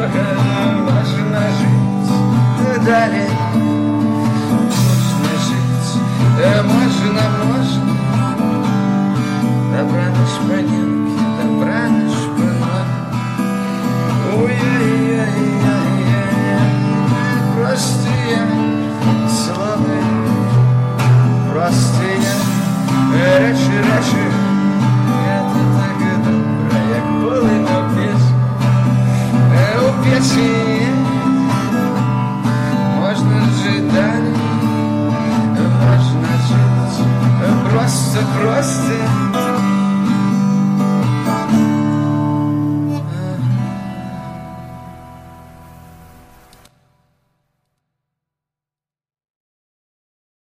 можно жить далее. Можно жить, можно. Добра на шпаненке, добра на шпаненке. Ой-ой-ой-ой-ой. Просто я слабый, просто я речі. Это так добре, як були у п'яці. Можна жити далі, можна жити просто.